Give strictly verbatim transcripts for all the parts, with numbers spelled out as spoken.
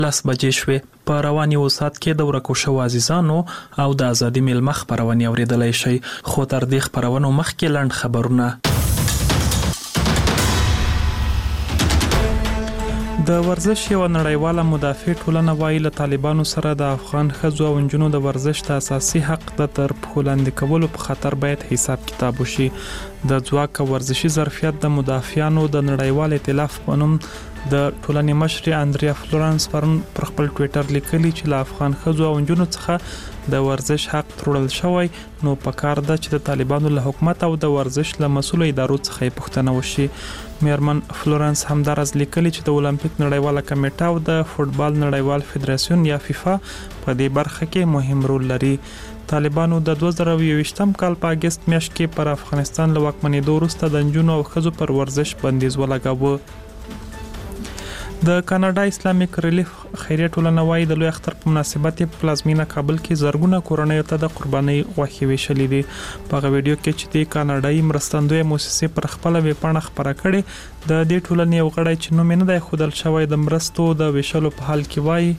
لاس بجې شوې. په روان یو ساعت کې د ورکو شو عزیزانو او د ازادي میلمه خبرونه اوریدلای شي. خو تر دې خبرونو مخکې لاند خبرونه. د ورزش یو نړیواله مدافع ټولنه وایي له طالبانو سره د افغان ښځو او نجونو د ورزش د اساسي حق د تر پښو لاندې کولو په خاطر باید حساب کتاب وشي. د ځواک ورزشي ظرفیت د مدافعانو د نړیوال ائتلاف په نوم د ټولنې مشر اندریا فلورنس پرون پر خپل ټوئیټر لیکلي چې له افغان ښځو او نجونو څخه د ورزش حق تړل شوی، نو پکار ده چې د طالبانو له حکومت او د ورزش له مسؤل ادارو څخه یې پوښتنه وشي. میرمن فلورنس همدارز لیکلي چې د اولمپیک نړیواله کمیټه او د فوتبال نړیوال فدراسیون یا فیفا په دې برخه کې مهم رول لري. طالبانو د دوه زره یوویشتم کال په اگست میاشت کې پر افغانستان له واکمنېدو وروسته د نجونو او ښځو پر ورزش بندیز ولګاوه. د کاناډا اسلامیک ریلیف خیریه ټولنه وايي د لوی اختر په مناسبت په پلازمینه کابل کې زرګونه کورنۍ ته د قربانۍ غوښې ویشلې دي. په هغه ویډیو کې چې د کاناډایي مرستندوی موسسې پر خپل ویبپاڼه خبره کړې، د دې ټولنې یو غړی چې نوم نه دی ښودل شوی د مرستو د ویشلو په حال کې وایي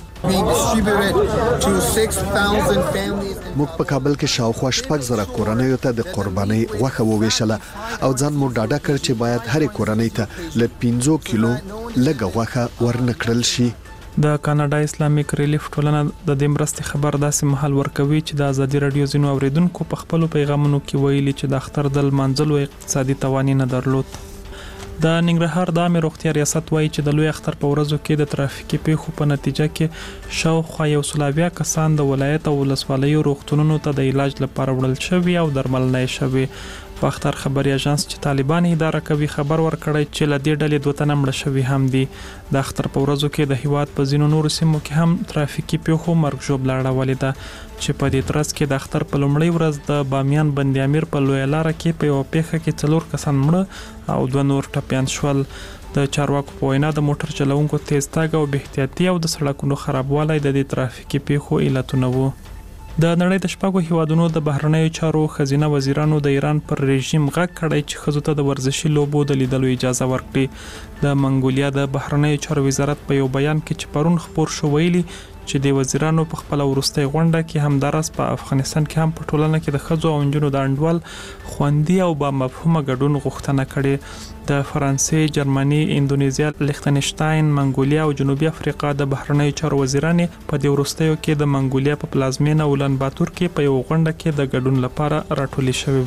موږ په کابل کې شاوخوا شپږ زره کورنۍ ته د قربانۍ غوښه وویشله او ځان مو ډاډه کړ چې باید هرې کورنۍ ته له پنځه کیلو لږه غوښه ورنکړل شي. د کاناډا اسلامیک ریلیف ټولنه د دې مرستې خبر داسې مهال ورکوي چې د ازادي رادیو ځینو اوریدونکو په خپل پیغامونو کې ویلي چې د اختر د لمانځلو اقتصادي توان نه درلود. د ننګرهار د عامه روغتیا ریاست وایي چې د لوی اختر په ورځو کې د ترافیکي پیښو په نتیجه کې شاوخوا یو سل اویا کسان د ولایت او ولسوالیو روغتونونو ته د علاج لپاره وړل شوي او درملنه شوي. په اختر خبري اژانس چې طالبان اداره کوي خبر ورکړی چې له دې ډلې دوه تنه مړه شوي هم دي. د اختر په ورځو کې د هیواد په ځینو نورو سیمو کې هم ترافیکي پیښو مرګ ژوبله اړولې ده چې په دې ترڅ کې د اختر په لومړۍ ورځ د بامیان بند امیر په لویه لاره کې په یو پیښه کې څلور کسان مړه او دوه نور ټپیان شول. د چارواکو په وینا د موټر چلوونکو تیز تګ او بې احتیاطي او د سړکونو خرابوالی د دې ترافیکي پیښو علتونه وو. د نړۍ د شپږو هیوادونو د بهرنیو چارو خزینه وزیرانو د ایران پر رژیم غږ کړی چې ښځو ته د ورزشي لوبو د لیدلو اجازه ورکړي. د منګولیا د بهرنیو چارو وزارت په یو بیان کې چې پرون خپور شو ویلي چې د وزیرانو په خپل ورستۍ غونډه کې همدارس په افغانستان کې هم په ټولنه کې د ښځو او نجونو د انډول خوندي او با مفهومه ګډون غوښتنه کړې. د فرانسې، جرمني، اندونیزیا، لیختنشتاین، منګولیا او جنوبي افریقا د بهرنیو چارو وزیرانې په دې ورستیو کې د منګولیا په پلازمینه اولان باتور کې په یو غونډه کې د ګډون لپاره راټولې شوې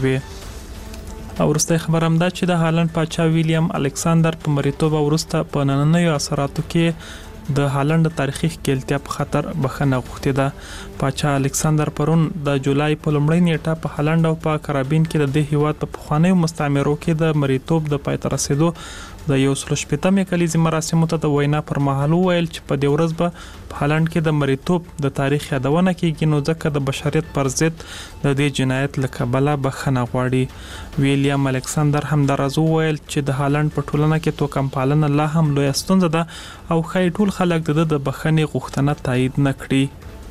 وې. او ورسته خبر هم دا چې د هالند پاچا ویلیام الکساندر په مریتوب وروسته په نننیو اثراتو کې د هالند تاریخي ښکېلتیا په خاطر بخښنه غوښتې ده. پاچا الکساندر پرون د جولای په لومړۍ نیټه په هالند او په کارابین کې د دې هیواد په پخوانیو مستعمرو کې د مریتوب د پای ته رسیدو د یو سل شپږمې کلیزې مراسمو ته د وینا پر مهال وویل چې په دې ورځ به په هالند کې د مریتوب د تاریخ یادونه کیږي، نو ځکه د بشریت پر ضد د دې جنایت له کبله بخښنه غواړي. ویلیام الکساندر همدارز وویل چې د هالند په ټولنه کې توکم پالنه لا هم لویه ستونزه ده او ښایي ټول خلک د د بخښنې غوښتنه تایید نه کړي.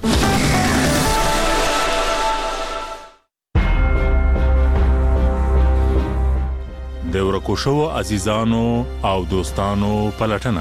د ورکو شوو عزیزانو او دوستانو پلټنه.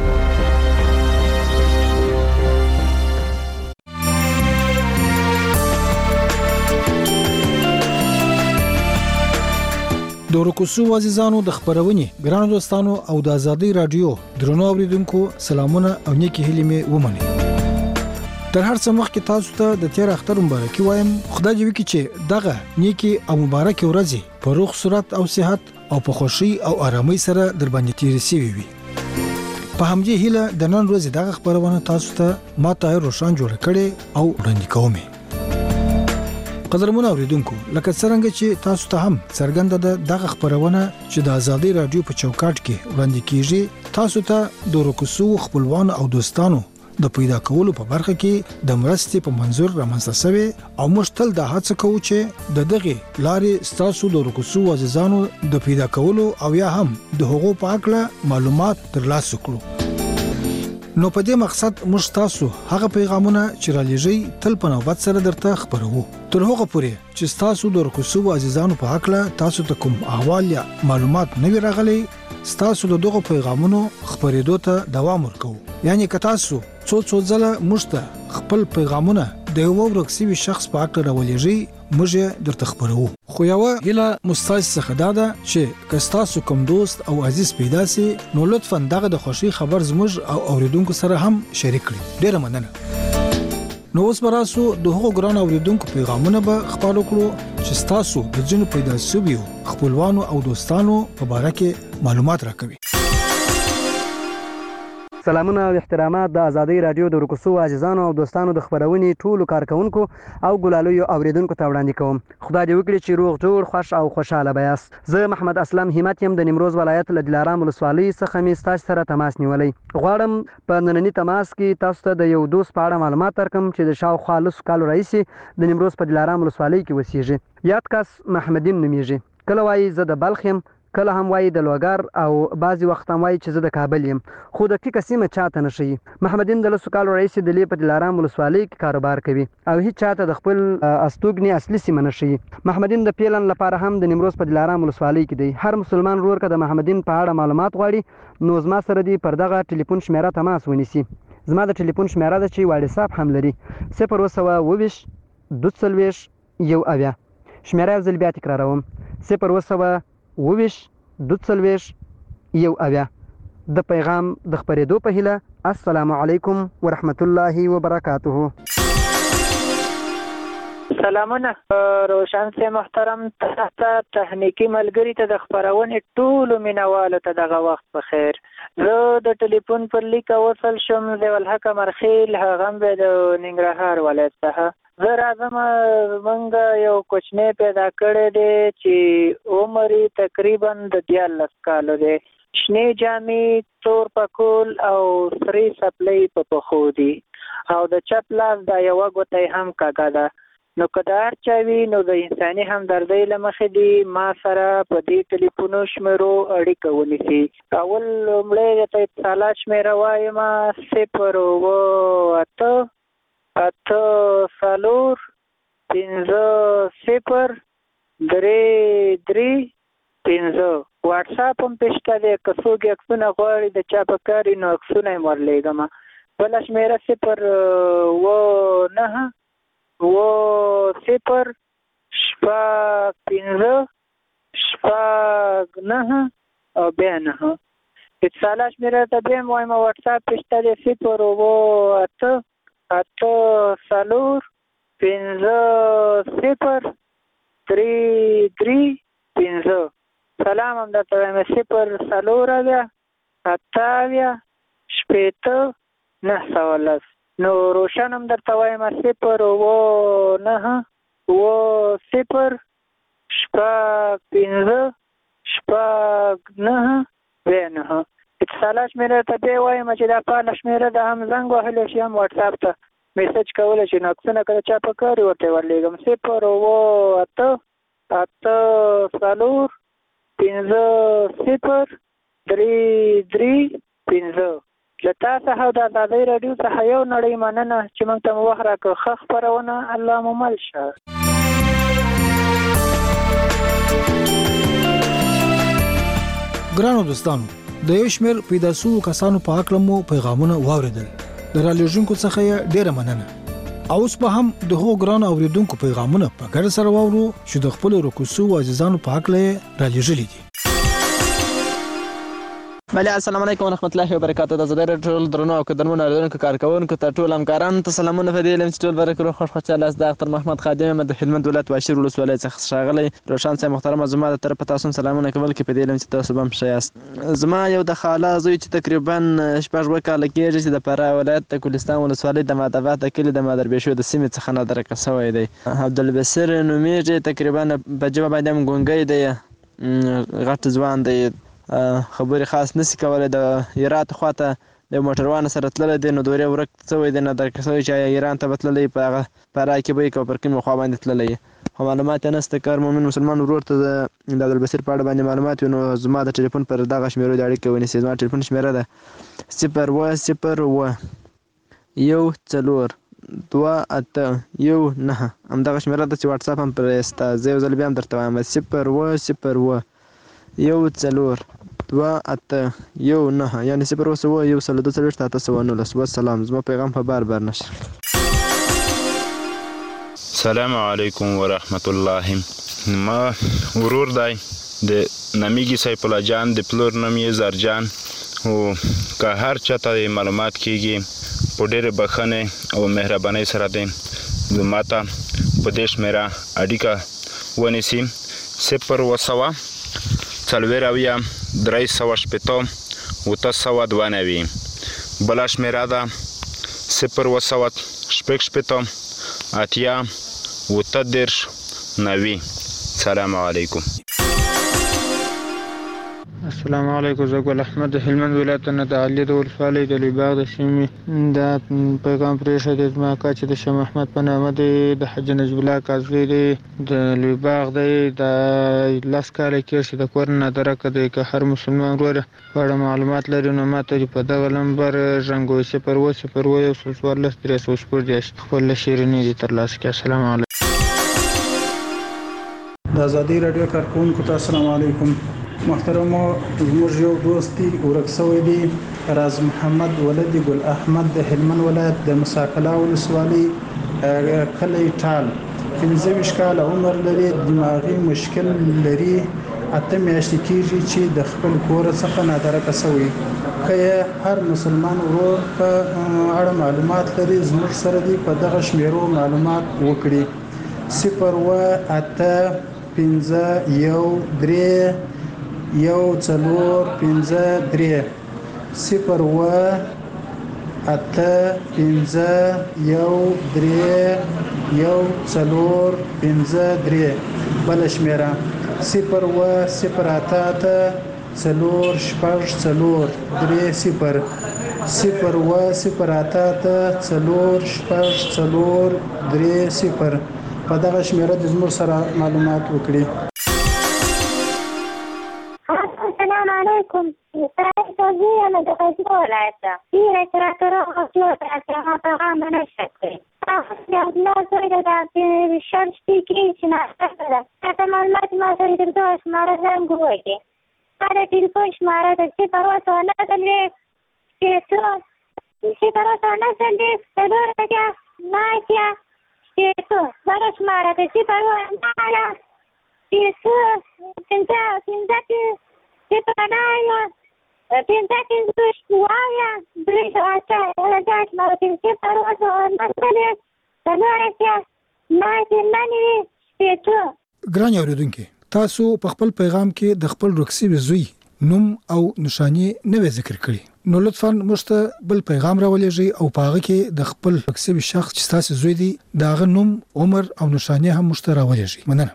د ورکو شوو عزیزانو د خبرونې ګرانو دوستانو او د ازادي رادیو درنو اوریدونکو سلامونه او نیکی هیلې مې ومنئ. تر هر څه مخکې تاسو ته د تیر اختر مبارکي وایم. خدای دې وکړي چې دغه نیکی او مبارک ورځې په روغ صورت او صحت او په خوشي او آرامۍ سره در باندې تیر شي وي. په همدې هیله د نن ورځې دغه خبرونه تاسو ته ما ته روشن جوړ کړي او وړاندې کوم. قدرمن اوریدونکو، لکه څنګه چې تاسو ته هم څرګنده ده دغه خبرونه چې د ازادي رادیو په چوکاټ کې وړاندې کیږي، تاسو ته د ورکوسو خپلوان او دوستانو د پیدا کولو په برخه کې د مرستې په منظور رامنځته شوی او موږ تل د هڅه کوو چې د دغه لارې ستاسو د ورکوسو عزیزانو د پیدا کولو او یا هم د حقوقو په اړه معلومات ترلاسه کړو. نو په دې مقصد موږ تاسو هغه پیغامونه چې را لېږئ تل په نوبت سره درته خبرو. تر هغه پورې چې تاسو د ورکوسو عزیزانو په اړه تاسو ته کوم احوال یا معلومات نه وي راغلي، تاسو د دغه پیغامونو خبرېدو ته دوام ورکوو. یعنی که تاسو څو څو ځله موږ ته خپل پیغامونه د یو ورک سوي شخص په اړه راولېږئ موږ یې درته خبرو. خو یوه هیله مستاسو څخه دا ده چې که ستاسو کوم دوست او عزیز پیدا سي نو لطفا دغه د خوښۍ خبر زموږ او اوریدونکو سره هم شریک کړئ. ډیره مننه. نو اوس به راسو د هغو ګران اوریدونکو پیغامونه به خپاره کړو چې ستاسو د ځینو پیدا شویو خپلوانو او دوستانو په باره کې معلومات راکوي. سلامونه او احترامات د ازادۍ رادیو د ورکوسو عزیزانو او دوستانو د خبرونې ټولو کارکونکو او ګلالیو اوریدونکو ته وړاندې کوم. خدای دې وکړي چې روغ جوړ خوش او خوشاله به یاست. زه محمد اسلم همت یم د نیمروز ولایت له دلارام ولسوالۍ څخه مې ستاسو سره تماس نیولی. غواړم په ننني تماس کې تاسو ته د یو دوست په اړه معلومات درکړم چې د شاوخوا لسو کالو راهیسې د نیمروز په دلارام ولسوالۍ کې اوسېږي. یاد کس محمدین نومیږي. کله وایي زه د بلخ یم، کله هم وایي د لوګر او بعضې وخت هم وایي چې زه د کابل یم، خو د ټیکه سیمه چاته نه ښیي. محمدین د لسو کالو راهیسې د لې په دلارام ولسوالۍ کې کاروبار کوي او هیڅ چاته د خپل استوګنې اصلي سیمه نه ښیي. محمدین د پیلن لپاره هم د نیمروز په دلارام ولسوالۍ کې دی. هر مسلمان ورور که د محمدین په اړه معلومات غواړي نو زما سره دی پر دغه ټلیفون شمیره تماس ونیسي. زما د ټلیفون شمیره ده چې واټساپ هم لري، صفر اوه سوه اوویشت دوه څلوېښت یو اویا. شمیره یو ځل بیا تکراروم، صفر اوه سوه اوویشت دوه څلوېښت یو اویا. د پیغام د خپرېدو په هیله، السلام علیکم ورحمت الله وبرکاته. سلامونه روشن سے محترم ته تخنیکی ملګری ته د خبرونې ټولو مینوالو ته دغه وخت په خیر. زه د ټلیفون پر لیک وصل شم د ولحق مرخیل، هغه هم د ننګرهار ولایت څخه. زه راځم، موږ یو کوچنی پیدا کړی دی چې عمر یې تقریبا د دیارلس کالو دی. شنې جامې، تور پکول او سرې څپلۍ په پښو دي او د چپ لاس دا یوه ګوته یې هم کږه ده. نو که د هر چا وي نو د انساني همدردۍ له مخې دي ما سره په دې ټلیفونو شمیرو اړیکه ونیسي. اول لومړی درته اتصالات شمیره وایم، صفر اوه اته اته څلور پنځه صفر درې درې پنځه. واټساپ هم پې شته دی، که څوک یې عکسونه غواړي د چا په کار وي نو عکسونه یې ورلیږم. بله شمیره صفر اوه نهه اوه صفر شپږ پنځه شپږ نهه او بیا نهه. اتصالات شمیره ته بیا هم وایم، واټساپ پې شته دی، صفر اوه اته اته څلور پنځه صفر درې درې پنځه. سلام هم درته وایم، صفر څلور اویا اته اویا شپېته نهه سوه لس. نو روشن هم درته وایم، صفر اوه نهه اوه صفر شپږ پنځه شپږ نهه بیا نهه. اتصالات شمیره ته بیا وایم چې دا فعاله شمیره ده، هم زنګ وهلی شي هم واټساپ ته میسج کولی شي نو عکسونه که د چا په کار وي ورته یې ورلیږم. صفر اوه اته اته څلور پنځه صفر درې درې پنځه. له تا څخه او د ازادۍ راډیو څخه یو نړۍ مننه چې موږ ته مو وخت راکړ. ښه خپرونه، الله مو مل شه. ګرانو دوستانو، د یو شمېر پیدا شوو کسانو په هکله مو پیغامونه واورېدل. د رالیږونکو څخه یې ډېره مننه. او اوس به هم د هغو ګرانو اورېدونکو پیغامونه په ګډه سره واورو چې د خپلو ورکو عزیزانو په هکله یې رالیږلي دي. بله، السلام علیکم ورحمت الله وبرکاته. د ازادۍ راډیو ټول درنو او قدرمنو اورېدونکو کارکوونکو ته ټول همکارانو ته سلامونه. په دې علم چې ټول به روغ خوش خوشحاله یاست. د اختر محمد خادم یم د هلمند ولایت واشیر ولسوالۍ څخه ښاغلی. روشن صاحب محترمه، زما د طرفه تاسو هم سلامونه کول کې په دې علم چې تاسو به هم ښه یاست. زما یو د خاله زوی چې تقریبا شپږ اووه کاله کېږي چې د فراه ولایت د ګلستان ولسوالۍ د ماداباد د کلي د مادربېشو د سیمې څخه نادرکه شوی دی. عبدالبصیر نومیږي، تقریبا په ژبه باندې هم ګونګی دی، غټ ځوان دی، خبرې خاص نسی کولی. د هرات خواته د موټروان سره تللی دی، نو دورې ورک شوی دی، نادرکه شوی چې ایران ته به تللی، په هغه فراه کې به یې که پر کومې خوا باندې تللی، خو معلومات یې نشته. که هر مومن مسلمان ورور ته د عبدالبصیر په اړه باندې معلومات وي نو زما د ټلیفون پر دغه شمیرو د اړیکه ونیسي. زما ټلیفون شمیره ده صفر اوه صفر اوه یو څلور دوه اته یو نهه. همدغه شمیره ده چې واټساپ هم پرې شته. زه یو ځل بیا هم درته وایم، صفر اوه صفر اوه یو څلور دوه اته یو نه یعنی صفر اوه سوه یو سل دوه څلوېښت اته سوه نولس. والسلام. زما پیغام په بار بار نشر. سلام علیکم ورحمت الله. ما ورور دی د نامیږي سیف الله جان، د پلور نوم یې زرجان. او که هر چاته معلومات کیږي په ډېرې بښنې او مهربانۍ سره دی ما ته په دې شمېره اړیکه ونیسي: صفر اوه سوه څلوېښت اویا درې سوه شپېته اوته سوه دوه نوي. بله شمېره ده صفر اوه سوه شپږ شپېته اتیا اوته دېرش نوي. سلام علیکم. السلام علیکم. زه ګل احمد د هلمند ولایت نه د علي د ولسوالۍ د لوی باغ د سیمې دا پیغام پرېښی دی. زما اکا چې د شاه محمد په نامه دی، د حاجي نجیب الله کاظمي دی، د لوی باغ دی. دا لس کاله کېږي چې د کور نه درکه دی. که هر مسلمان ورور په اړه معلومات لري نو ما ته په دغه نمبر ژغورئ: صفر اوه صفر اوه یو سل څوارلس درې سوه شپږ دېرش. خپل شیریني دې ترلاسه کړي. السلام علیکم. د ازادي راډیو کارکونکو ته السلام علیکم. محترمو، زموږ یو دوست دی ورک شوی دی، راز محمد ولد ګل احمد د هلمند ولایت د مساکلا ولسوالۍ کلی ټال. پنځه ویشت کاله عمر لري، دماغي مشکل لري. اته میاشتې کېږي چې د خپل کور څخه نادرکه شوی. که هر مسلمان ورور په اړه معلومات لري زموږ سره دی په دغه شمیرو معلومات وکړي: صفر اوه اته پنځه یو درې یو څلور پنځه درې. صفر اوه اته پنځه یو درې یو څلور پنځه درې. بله شمیره صفر اوه صفر اته اته څلور شپږ څلور درې صفر. صفر اوه صفر اته اته څلور شپږ څلور درې صفر. په دغه شمیره د زموږ سره معلومات وکړي. السلام علیکم. سعید توزیع انا د غزني ولایت ده. ډېره تراکتره غوښتلو ته هغه پیغام نشته کړی. د الله زوی ده د شل شپې کې چې ناشته ده. هغه معلومات ما سره د دوه شماره زنګ ووایي. دا د ټلیفون شماره ده چې پر وسه نه څلوېښت شپېته صفر اوه نه څلوېښت څلور اتیا نهه اتیا شپېته. بله شماره ده صفر اوه نهه شپېته پنځه پنځه صفر نهه پنځه پنځوس اویا درې سوه اته. دا شماره ده صفر اوه نه څلوېښت څلور اتیا نهه اتیا نهه نوي شپېته. ګران اوریدونکي، تاسو په خپل پیغام کې د خپل رخصي زوی نوم او نشانی نه ذکر کړی، نو لطفاً موږ ته بل پیغام راولېږئ او په هغه کې د خپل رخصي شخص چې تاسو زوی دی دا غ نوم، عمر او نشانی هم موږ ته راولېږئ. مننه.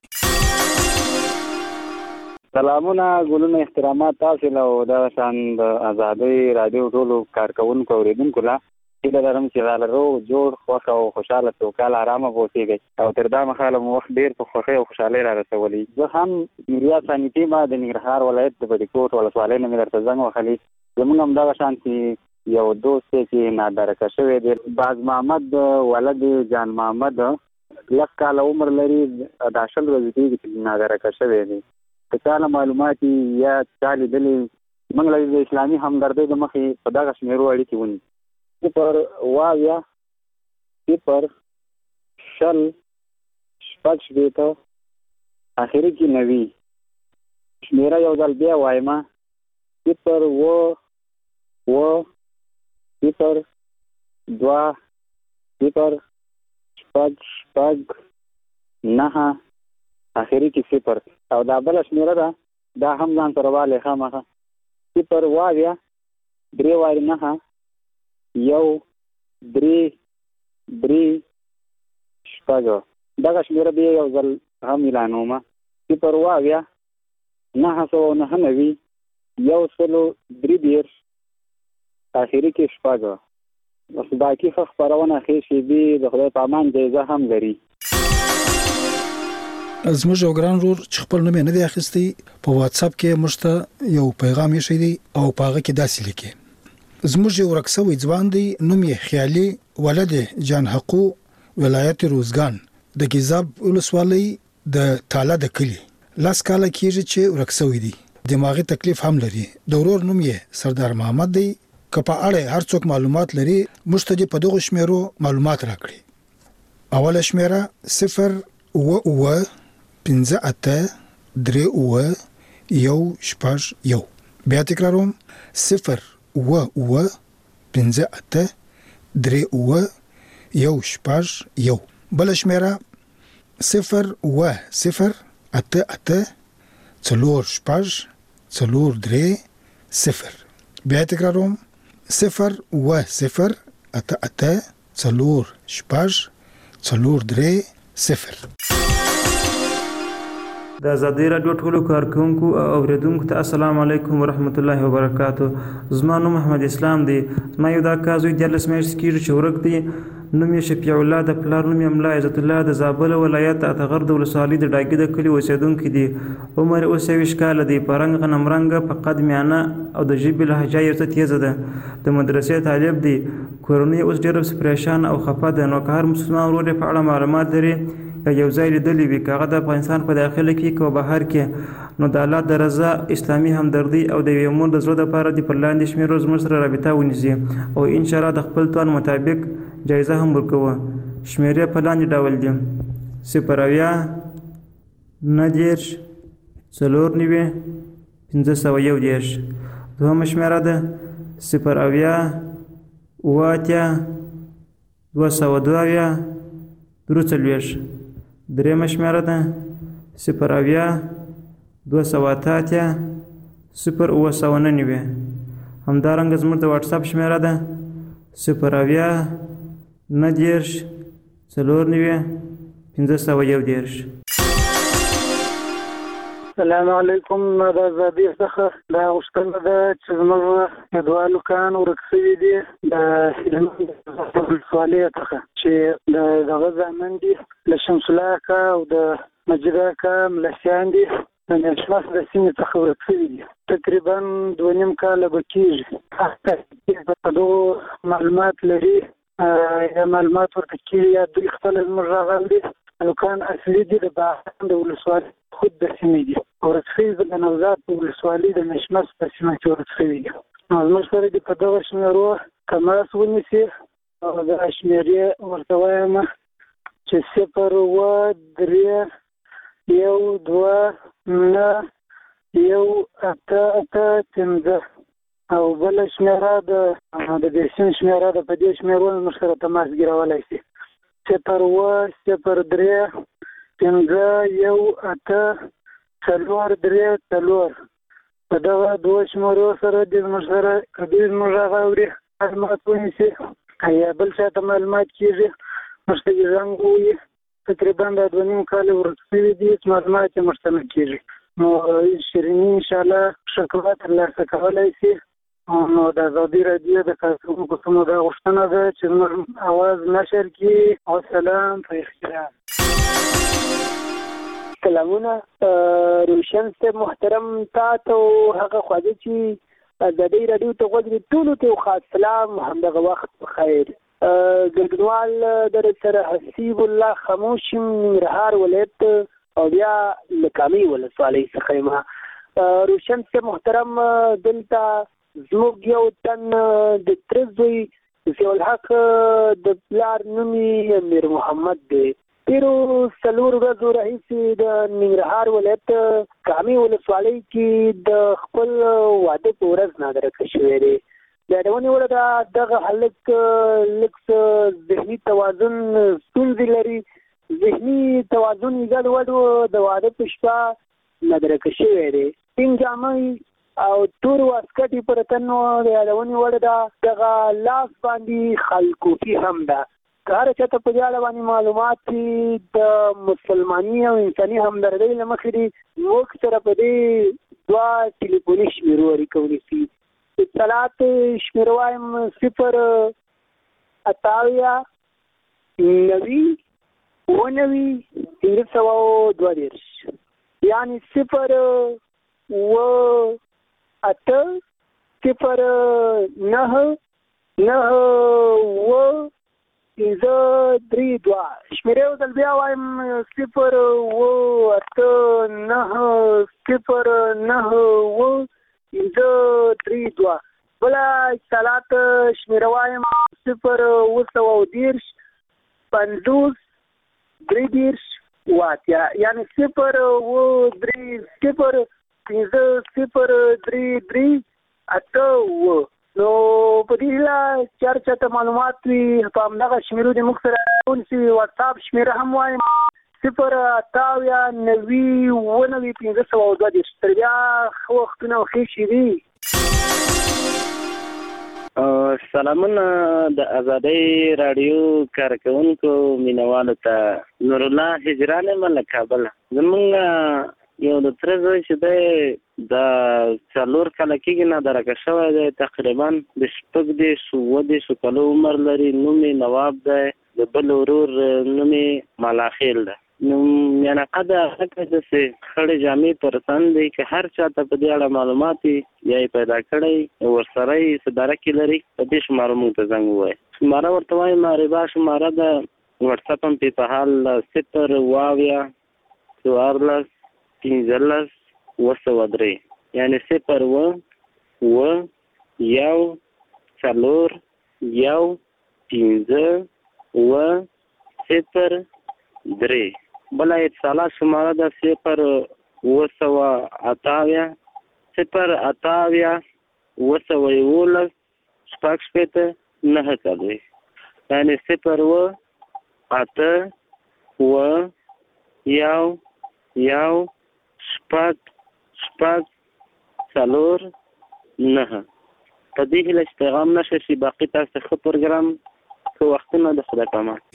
سلامونه، ګلونه، احترامات تاسو له د شان د ازادي رادیو ټولو کارکونکو اوریدونکو لا چې لرم چې غالرو جوړ خوښ او خوشاله توکل آرامه اوسېږي او تر دا مخاله مو وخت ډیر په خوښۍ او خوشحالۍ را رسولي. زه هم میریا سانیټي ما د ننګرهار ولایت د بډیکوټ ولسوالۍ نه مې درته زنګ وهلی. زموږ همدغه شانتي یو دوست دی چې نادرکه شوی دی، باز محمد ولد جان محمد، لس کاله عمر لري. دا شل ورځې کېږي چې نادرکه شوی دی. که چا له معلومات یا چا لیدلي موږ له د اسلامي همدردۍ د مخې په دغه شمېرو اړیکې ونیسو: صفر اوه اویا صفر شل شپږ شپېته اخري کې نوي. شمېره یو ځل بیا وایمه: صفر اوه اوه صفر دوه صفر شپږ شپږ نهه اخري کې صفر. او دا بله شمېره ده، دا هم ځان سره والې خامخه: صفر اوه اویا درې وارې نهه یو درې درې شپږ. دغه شمېره بیا یو ځل هم اعلانومه: صفر اوه اویا نهه سوه نهه نوي یو سلو درې دېرش اخري کې شپږ. بس باقي ښه خپرونه ښې شېبې د خدای په امان جایزه هم لري. زموږ یو ګران ورور چې خپل نوم یې نه دی اخیستی په واتس اپ کې موږ ته یو پیغام یې شوی دی او په هغه کې داسې لیکي: زموږ یو ورک شوی ځوان دی، نوم یې خیالي ولد جان حقو، ولایت روزګان د ګیزاب ولسوالۍ د تاله د کلي. لاس کاله کېږي چې ورک شوی دی. دماغي تکلیف هم لري. د ورور نوم یې سردار محمد دی. که په اړه هر څوک معلومات لري موږ ته په دغه شمیرو معلومات راکړي. اوله شمیره صفر اوه اوه پنځه اته درې اوه یو شپږ یو. بیا تکراروم صفر اوه اوه پنځه اته درې اوه یو شپږ یو. بل شمیره صفر اوه صفر اته اته څلور شپږ څلور درې صفر. بیا تکراروم صفر اوه صفر اته اته څلور شپږ څلور درې صفر. د آزادۍ راډیو ټولو کارکونکو او اوریدونکو ته السلام علیکم ورحمت الله وبرکاتو. زما نوم محمد اسلام دی. زما یو دا کار زوی دیارلس میاشتې کېږي چې ورک دی. نوم یې شفیع الله، د پلار نوم یې ملا عزت الله، د زابل ولایت اتغر د ولسوالۍ د ډاګي د کلي اوسېدونکی دی. عمر یې اوس یویشت کاله دی. په رنګ غنم رنګه، په قد میانه او د ژبې لهجه یې څه تیزه ده. د مدرسې طالب دی. کورنۍ اوس ډېره پریشانه او خفه ده. نو که هر مسلمان ورور یې په اړه معلومات لري یا یو ځای لیدلی وي، که هغه د افغانستان په داخله کې که بهر کې، نو د الله د رضا، اسلامي همدردي او د یوې مور د زړه دپاره دې پر لاندې شمېرو زموږ سره رابطه ونیسي او انشاءالله د خپل توان مطابق جایزه هم ورکوه. شمېرې په لاندې ډول دي: صفر اویا نهه دېرش څلور نوي پنځه سوه یو دېرش. دوهمه شمېره ده صفر اویا اوه اتیا دوه سوه دوه اویا درې څلوېښت. درېیمه شمېره ده صفر اویا دوه سوه اته اتیا صفر اوه سوه نهه نوي. همدارنګه زموږ د واټساپ شمېره ده صفر اویا نهه دېرش څلور نوي پنځه سوه یو دېرش. السلام علیکم. د آزادۍ څخه دا غوښتنه ده چې زموږ دوه هلکان ورک شوي دي د هلمند ولسوالۍ څخه، چې د دغه زامن دي له شمس الله اکا او د مجید اکا ملسیان دي، د نېشمس د سیمې څخه ورک شوي دي. تقریبا دوه نیم کاله به کېږي. په دغو معلومات لري یا معلومات ورته کېږي یا دوی خپله زموږ راغلي هلکان اصلي دي د باغان د ولسوالۍ خود د سیمې دي. ورک شوي به د نوزاد په ولسوالۍ د نېشمس په سیمه کې ورک شوي دي. نو زموږ سره دې په دغه شمېرو تماس ونیسي او دا شمېرې ورته وایم چې صفر اوه درې یو دوه نهه یو اته اته پنځه. او بله شمېره د د بېسین شمېره ده. په دې شمېرو موږ سره تماس ګیرولی شي: صفر اوه صفر درې پنځه یو اته څلور درې څلور. په دغه دوه شمېرو سره دې زموږ سره که دوی زموږ هغه اوري معلومات ونیسي یا بل چا ته معلومات کېږي موږ ته یې زنګ ووایي. تقریبا دا دوه نیم کاله ورک شوي دي چې معلومات یې موږ ته نه کېږي. نو شیریني انشاءالله ښه کړه ترلاسه کولی شي. نو د آزادۍ راډیو د کارکوونکو څخه دا غوښتنه ده چې زموږ اواز نشر کړي. وسلام په احترام. سلامونه روشن صاحب محترم، تا ته هغه خواږه چې آزادۍ راډیو ته غوږ دي ټولو ته یو خاص سلام، همدغه وخت بخیر. ګډونوال در سره حسیب الله خاموش ننګرهار ولایت او بیا له کامې ولسوالۍ څخه یم. روشن صاحب محترم، دلته زموږ یو تن د تره زوی ضیاءالحق د پلار نوم یې امیر محمد دی. تېرو څلور ورځو راهیسې د ننګرهار ولایت کامې ولسوالۍ کې د خپل واده په ورځ نادرکه شوی دی. د یادونې وړ ده دغه هلک لږ څه ذهني توازن ستونزې لري. ذهني توازن یې ګډوډ و. د واده په شپه نادرکه شوی دی. سپین جامه او تور واسکټ یې پر تن و. د یادونې وړ ده دغه لاس باندې خلکوفي هم ده. که هر چاته په دې اړه باندې معلومات دي د مسلماني او انساني همدردۍ له مخې دي موږ سره په دې دوه ټلیفوني شمېرو اړیکه ونیسي. اطلاعات شمېره وایم صفر اته اویا نوي اوه نوي پنځه سوه دوه دېرش، یعنې صفر اوه اته صفر نهه نهه اوه پنځه درې دوه شمیرې یو ځل بیا وایم صفر اوه اته نهه صفر نهه اوه پنځه درې دوه بله اتصالات شمیره وایم صفر اوه سوه او دېرش پنځوس درې دېرش اوه اتیا یعنې صفر اوه درې صفر پنځه صفر درې درې اته اوه نو په دې هیله چې هر چاته معلومات وي په همدغه شمیرو دې موږ سره ونیسي واتساپ شمیره هم وایم صفر اته اویا نوي اوه نوي پنځه سوه او دوه دېرش تر بیا ښه وختونه او ښې شېبې. سلامونه د ازادۍ راډیو کارکوونکو مینوالو ته نور الله هجران یم له کابله. زمونږ یو د تره زوی چې دی د څلور کاله کېږي نه درکه شوی دی، تقریبا د شپږ دېرش اووه دېرشو کالو عمر لري. نوم یې نواب دی، د بل ورور نوم یې ملاخیل دی. نو میانقه د هغه داسې خړې جامې پر تن دی که هر چا ته په دې اړه معلومات وي یا یې پیدا کړی ورسره یې څه درکې لري په دې شماره موږ ته زنګ ووایي. شماره ورته وایم معربا شماره ده، وټساپ هم پې په حال صفر اوه اویا څوارلس پنځلس اوه سوه درې یعنې صفر اوه اوه یو څلور یو پنځه اوه صفر درې. بله اتصالات شماره ده صفر اوه سوه اته اویا صفر اته اویا اوه سوه یولس شپږ شپېته نهه څلوېښت یعنې صفر اوه اته اوه یو یو شپږ شپږ څلور نهه. په دې هیله چې پیغام نشه شي باقي تاسو ښه پروګرام ښه وختونه د خدای په امان.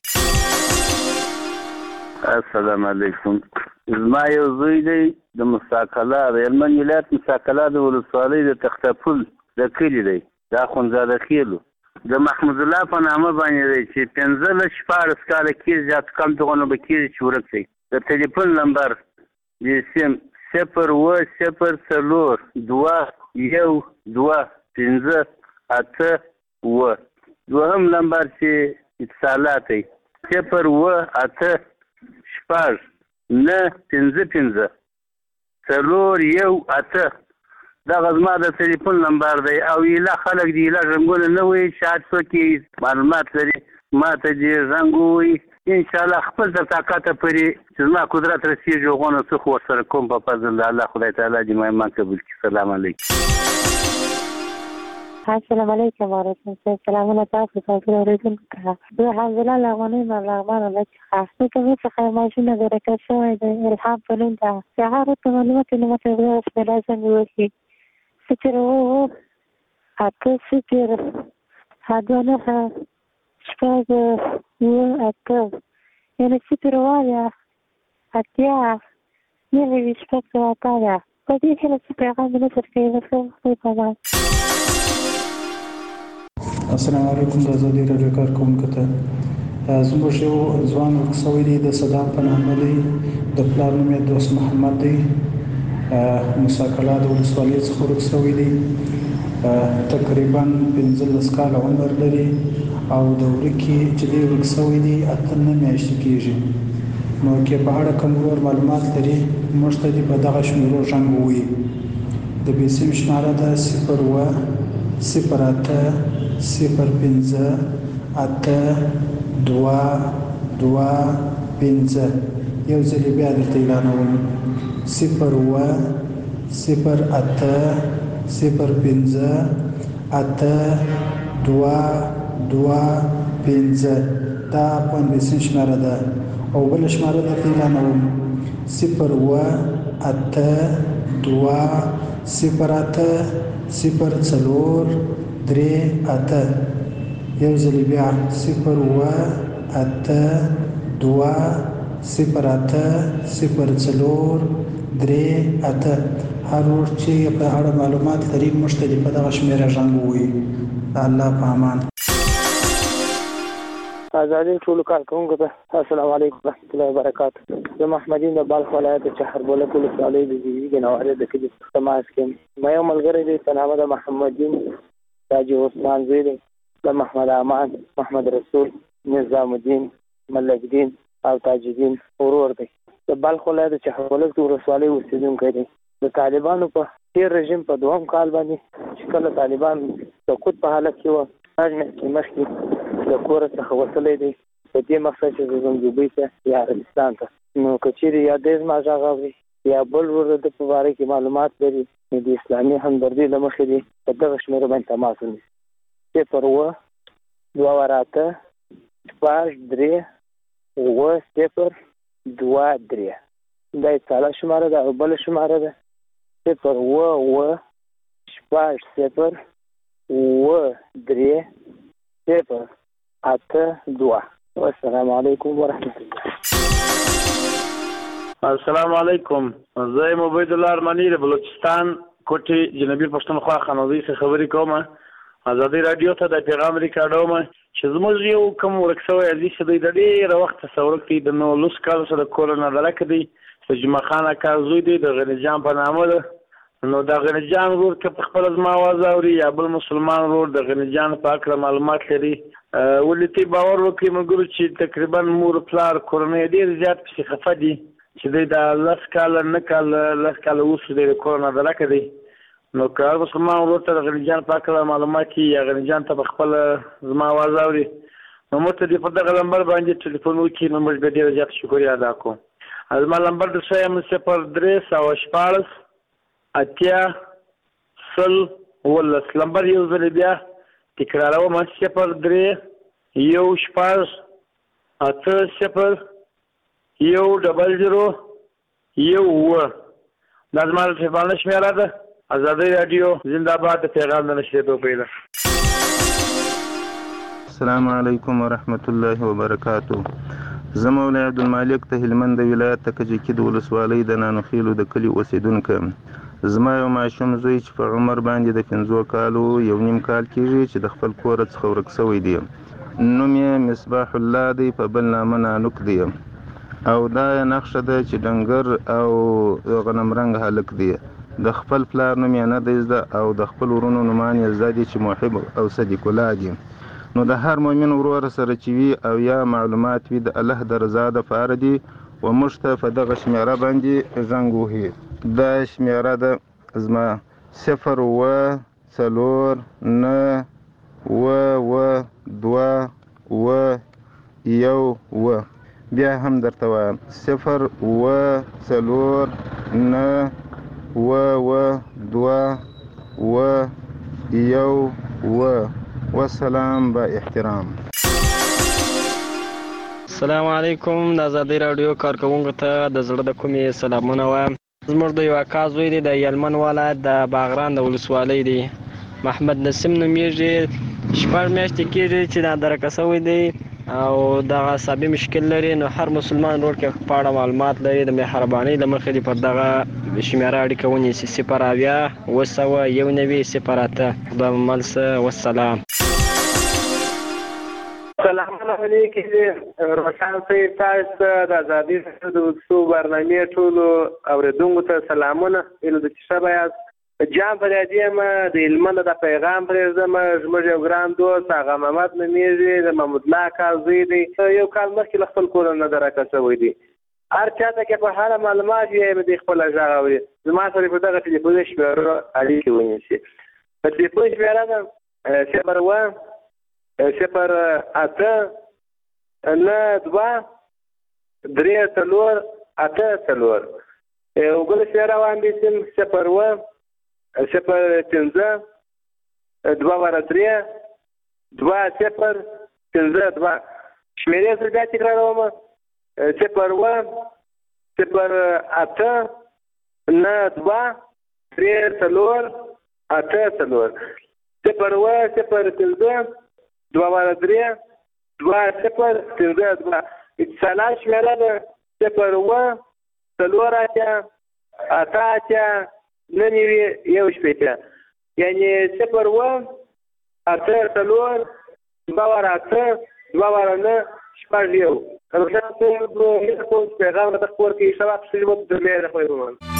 السلام علیکم. زما یو زوی دی د مساکلا د هلمند ولایت مساکلا د ولسوالۍ د تختپل د کلي دی، د اخندزاده خیلو د محمود الله په نامه باندې دی چې پنځلس شپاړس کاله کېږي زیات کم دغونه به کېږي چې ورک دی. د ټلیفون نمبر د سیم صفر اوه صفر څلور دوه یو دوه پنځه اته اوه. دوهم نمبر چې اتصالات دی صفر اوه اته شپږ نه پنځه پنځه څلور یو اته. دغه زما د ټلیفون نمبر دی او ایله خلک د ایله رنګونه نه وایي چې هر څوک یې معلومات لري ما ته دې رنګ ووایي انشاءالله خپل تر طاقته پورې چې زما قدرت رسېږي هغونه څه خو ورسره کوم په فضل د الله خدای تعالی دې ما ایمان قبول کړي. سلام علیکم. السلام علیکم وعلیکم السلام. سلامونه تاسو ته اوریدونکو ته. زه حمزله لغمنۍ یم له لغمانه له څخه. د کومې څخه ماشینه برکت شوی دی الهام په نوم ده. چې هغه ورته معلومات یې نه ماته ویل چې لازم وشي صفر اوه اته صفر دوه نهه شپږ اوه اته یعنې صفر اوه اویا اتیا نهه ویشت شپږ سوه اته اویا. په دې هیله چې پیغام مې نشر کوي زه ښه خدای په امان. السلام علیکم. د ازادۍ راډیو کارکوونکو ته زموږ یو ځوان ورک شوی دی د صدام په نامه دی، د پلار نوم یې دوست محمد دی، مساکلا د ولسوالۍ څخه ورک شوی دی، تقریبا پنځلس کاله عمر لري او د ورکي چې دی ورک شوی دی اته نه میاشتې کېږي. نو که په اړه کوم ورور معلومات لري موږ ته دې په دغه شمیرو زنګ ووایي. د بیسیم شماره ده صفر اوه صفر اته صفر پنځه اته دوه دوه پنځه. یو ځل بیا درته اعلانوم صفر اوه صفر اته صفر پنځه اته دوه دوه پنځه. دا پنځه شماره ده او بل شماره درته اعلانوم صفر اوه اته دوه صفر اته صفر څلور درې اته. یو ځل بیا صفر اوه اته دوه صفر اته صفر څلور درې اته. هر ورور چې په اړه معلومات لري موږ ته په دغه شمیره زنګ ووایي. د الله په امان. ازادۍ ټولو کارکوونکو ته السلام علیکم ورحمۃ اللہ وبرکاتہ. زه محمد یم د بلخ ولایت د چهربولک ولسوالۍ د جیوي نوارې د کلي تماس کې. ما یو ملګری دی په نامه د محمد یم حاجي عثمان زوی دی، د محمد امان محمد رسول نظام الدین ملک دین او تاج الدین ورور دی د بلخ ولایت د چهاربلک ولسوالۍ اوسیدونکی دی د طالبانو په تیر رژیم په دوهم کال باندې چې کله طالبان سقوط په حالت کې وو هغه مخکې د کور څخه وتلی دی په دې مقصد چې زموږ دوبۍ ته یا عربستان ته نو که چیرې یا دیز ماژه غواړي یا بل ورور د په باره کې معلومات لري نو د اسلامي همدردي له مخې دی په دغه شمېره باندې تماس ونیسي صفر اووه دوه واره اته شپږ درې اووه صفر دوه درې دا یې ساله شماره ده او بله شماره ده صفر اووه اووه شپږ صفر اووه درې صفر اته دوه والسلام علیکم ورحمة الله. السلام علیکم. زه یم عبید الله ارمنی د بلوچستان کوټې جنوبي پښتونخوا خانوزۍ څخه خبرې کوم. ازادي رادیو ته د پیغام ریکارډوم چې زموږ یو کوم ورک شوی عزیز چې دی د ډېره وخته څه ورک دی د نولس کالو څخه د کور نه درکه دی د جمعه خان اکا زوی دی د غني جان په نامه ده نو د غني جان ورور که په خپله زما اواز اوري یا بل مسلمان ورور د غني جان په هکله معلومات لري ولې تی باور وکړي ملګرو چې تقریبا مور پلار کورنۍ ډېر زیات پسې خفه دي چې دی د لس کاله نه کاله لس کاله وروسته دی د کور نه درکه دی نو که هر مسلمان ورور ته د غني جان په هکله معلومات کړي یا غني جان ته په خپله زما اواز اوري نو موږ ته دې په دغه نمبر باندې ټلیفون وکړي نو موږ به ډېره زیاته شکریا ادا کوو. زما نمبر د څه یم صفر درې سوه شپاړس اتیا سل اوولس نمبر یو ځلې بیا تکراروم صفر درې یو شپږ اته صفر یو ډبل زیرو یو اووه دا زما د ټلیفون شمېره ده. ازادي رادیو زنده باد د پیغام د نشریدو پیدا. السلام علیکم ورحمت الله وبرکاتو. زه مولا عبدالمالک د هلمند ولایت د کجکي د ولسوالۍ د نانوخیلو د کلي اوسیدونکی یم. زما یو ماشوم زوی چې په عمر باندې د پنځو کالو یو نیم کال کېږي چې د خپل کوره څخه ورک شوی دی. نوم یې مصباح الله دی په بل نامه نانوک دی او دا نقشه ده چې ډنګر او غنمرنګ هلک دی. د خپل پلار نوم یې نه دی زده او د خپل ورونو نومان یې زده دي چې محب او صدیق الله دي. نو د هر مؤمن ورور سره چې وي او یا معلومات وي د الله د رضا دپاره دي و موږ ته په دغه شمېره باندې زنګ وهي. دا شمېره ده زما صفر اووه څلور نه اووه اووه دوه اووه یو اووه بیا هم درته وایم صفر اووه څلور نه اووه اووه دوه اووه یو اووه والسلام با احترام. السلام علیکم. د ازادي راډیو کارکوونکو ته د زړه د کومې سلامونه وایم. زموږ د یو اکا زوی دی د هلمند ولایت د باغران د ولسوالۍ دی محمد نسیم نومیږي. شپږ میاشتې کېږي چې نادرکه شوی دی او دغه عصبي مشکل لري نو هر مسلمان ورور کې په اړه معلومات لري د مهربانۍ له مخې دې پر دغه شمېره اړیکه ونیسي صفر اویا اووه سوه یو نوي صفر اته. خدای مو مل شه والسلام. سلامونه علیکم روشن صاحب تاسو ته د ازادي راډیو د وڅو برنامې ټولو اورېدونکو ته سلامونه ایلو د چې ښه یاست. جان فریادي یم د هلمند د پیغام پرېږدم. زموږ یو ګران دوست هغه محمد نومیږي د محمود الله اکا زوی دی یو کال مخکې له خپل کوره نه درکه شوی دی. هر چاته کې په هره معلومات وي د خپله غږ اوري زما سره په دغه ټلیفون شمېره اړیکې ونیسي. په ټلیفون شمېره ده صفر اووه صفر اته نه دوه درې څلور اته څلور. یو بله شمېره واخیستم صفر اووه صفر پنځه دوه واره درې دوه صفر پنځه دوه. شمېرې سره بیا تکراروم صفر اووه صفر اته نه دوه درې څلور اته څلور. صفر اووه صفر پنځه دوه واره درې دوه صفر پنځه دوه. اتصالات شمېره ده صفر اووه څلور اتیا اته اتیا نه نوي یو شپېته یعنې صفر اووه اته څلور دوه واره اته دوه واره نه شپږ یو. روشن صاحب هیله کوم چې پیغام راته خپور کړي. ښه وخت ښه ژوند د مې د خدای په امان.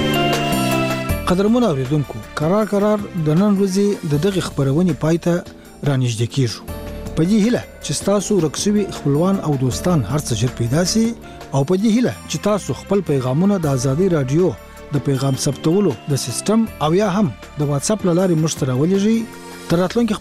قدرمن اوریدونکو قرار قرار د نن ورځې د دغه خبرونې پای ته رانیږدې کیږو. په دې هیله چې تاسو رکسوي خپلوان او دوستان هرڅه ژر پیدا سي او په دې هیله چې تاسو خپل پیغامونه د ازادي رادیو د پیغام ثبتولو د سیستم او یا هم د واتس اپ لارې مشترک ولېږئ. تر راتلونکي